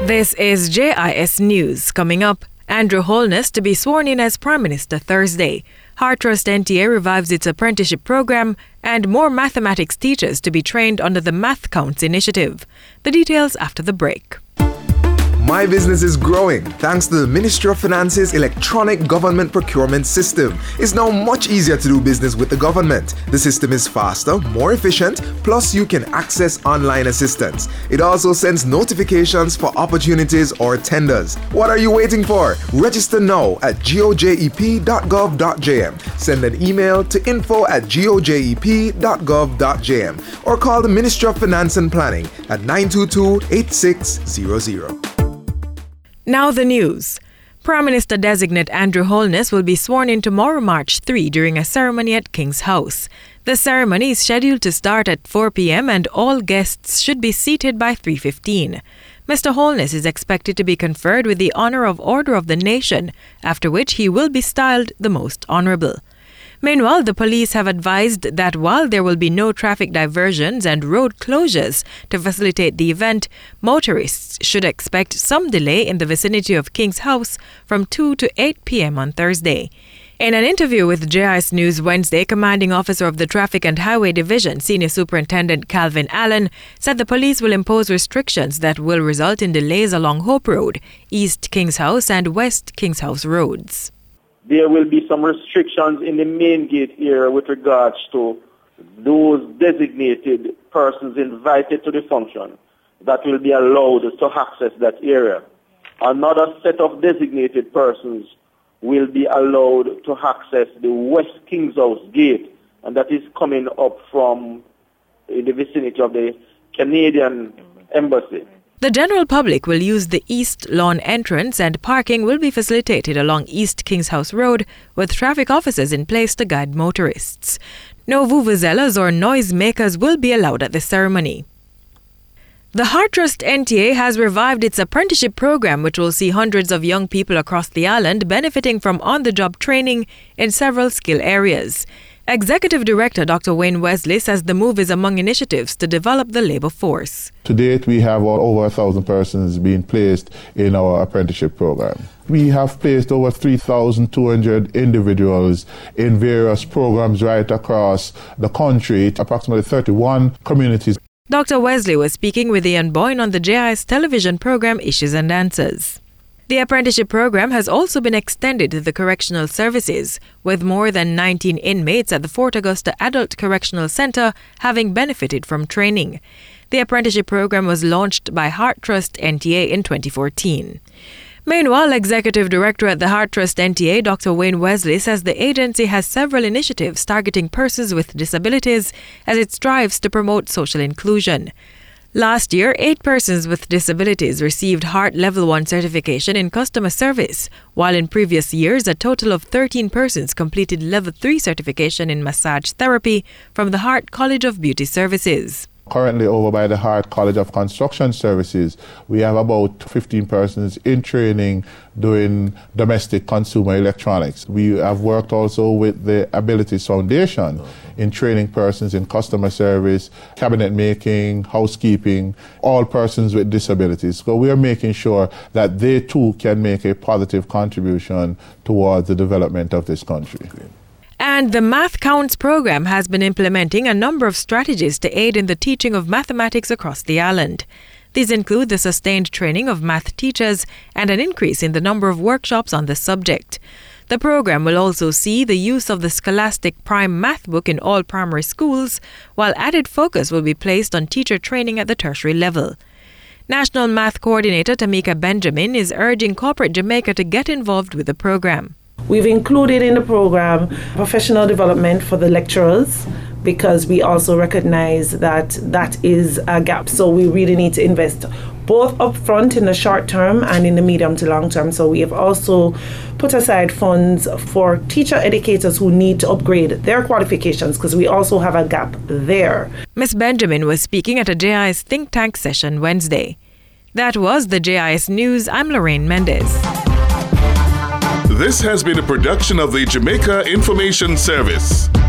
This is JIS News. Coming up, Andrew Holness to be sworn in as Prime Minister Thursday. HeartTrust NTA revives its apprenticeship program and more mathematics teachers to be trained under the Math Counts initiative. The details after the break. My business is growing thanks to the Ministry of Finance's electronic government procurement system. It's now much easier to do business with the government. The system is faster, more efficient, plus you can access online assistance. It also sends notifications for opportunities or tenders. What are you waiting for? Register now at gojep.gov.jm. Send an email to info@gojep.gov.jm or call the Ministry of Finance and Planning at 922-8600. Now the news. Prime Minister-designate Andrew Holness will be sworn in tomorrow, March 3, during a ceremony at King's House. The ceremony is scheduled to start at 4 p.m. and all guests should be seated by 3:15. Mr. Holness is expected to be conferred with the Honour of Order of the Nation, after which he will be styled the Most Honourable. Meanwhile, the police have advised that while there will be no traffic diversions and road closures to facilitate the event, motorists should expect some delay in the vicinity of King's House from 2 to 8 p.m. on Thursday. In an interview with JIS News Wednesday, Commanding Officer of the Traffic and Highway Division, Senior Superintendent Calvin Allen, said the police will impose restrictions that will result in delays along Hope Road, East King's House and West King's House roads. There will be some restrictions in the main gate area with regards to those designated persons invited to the function that will be allowed to access that area. Another set of designated persons will be allowed to access the West King's House gate, and that is coming up from in the vicinity of the Canadian Embassy. The general public will use the East Lawn entrance and parking will be facilitated along East King's House Road with traffic officers in place to guide motorists. No vuvuzelas or noisemakers will be allowed at the ceremony. The HeartTrust NTA has revived its apprenticeship program, which will see hundreds of young people across the island benefiting from on-the-job training in several skill areas. Executive Director Dr. Wayne Wesley says the move is among initiatives to develop the labour force. To date, we have over 1,000 persons being placed in our apprenticeship program. We have placed over 3,200 individuals in various programs right across the country, approximately 31 communities. Dr. Wesley was speaking with Ian Boyne on the JIS television program Issues and Answers. The apprenticeship program has also been extended to the correctional services, with more than 19 inmates at the Fort Augusta Adult Correctional Centre having benefited from training. The apprenticeship program was launched by HeartTrust NTA in 2014. Meanwhile, Executive Director at the HeartTrust NTA, Dr. Wayne Wesley, says the agency has several initiatives targeting persons with disabilities as it strives to promote social inclusion. Last year, 8 persons with disabilities received Heart Level 1 certification in customer service, while in previous years, a total of 13 persons completed Level 3 certification in massage therapy from the Heart College of Beauty Services. Currently over by the Heart College of Construction Services, we have about 15 persons in training doing domestic consumer electronics. We have worked also with the Abilities Foundation in training persons in customer service, cabinet making, housekeeping, all persons with disabilities. So we are making sure that they too can make a positive contribution towards the development of this country. And the Math Counts program has been implementing a number of strategies to aid in the teaching of mathematics across the island. These include the sustained training of math teachers and an increase in the number of workshops on the subject. The program will also see the use of the Scholastic Prime Math Book in all primary schools, while added focus will be placed on teacher training at the tertiary level. National Math Coordinator Tamika Benjamin is urging corporate Jamaica to get involved with the program. We've included in the program professional development for the lecturers because we also recognize that that is a gap. So we really need to invest both upfront in the short term and in the medium to long term. So we have also put aside funds for teacher educators who need to upgrade their qualifications because we also have a gap there. Ms. Benjamin was speaking at a JIS think tank session Wednesday. That was the JIS News. I'm Lorraine Mendez. This has been a production of the Jamaica Information Service.